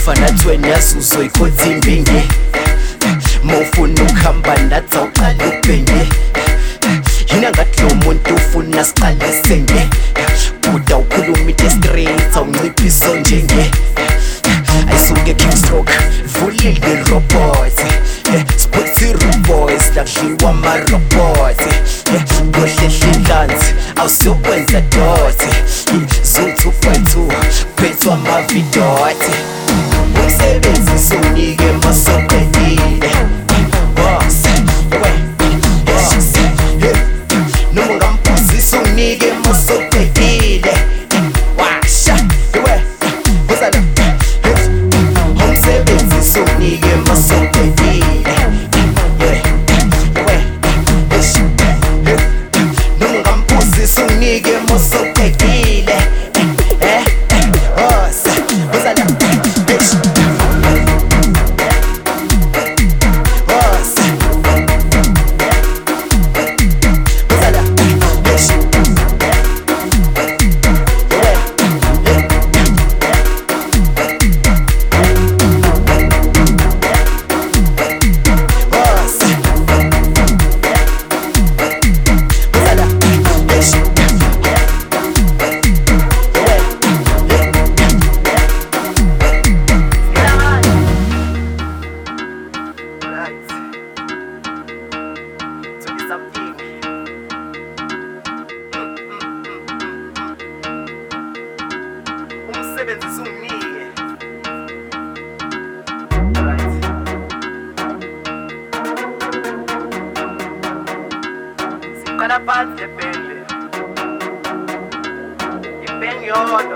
fana twena yazuzo ikhotsi imbingi mawufuna ukuhamba nathi awuqala ubhenge yina ngathi lo muntu ufuna siqalise nge buda ukhuluma into straight awunciphisa njenge ayisuke kickstroke vulile robot Spotty boys lakudliwa ama-robot Kohlehla inhlanzi awusiyokwenza doti Zoom 2.2 phethwa amavidoti Umsebenzi sunike masoqedile Boss, noma ungamphuzisa unike masoqedile Washa, wozana Umsebenzi sunike masoqedile Sunike masoqedile wozana Umsebenzi sunginike siqala phansi ebhenge ibhenge yodwa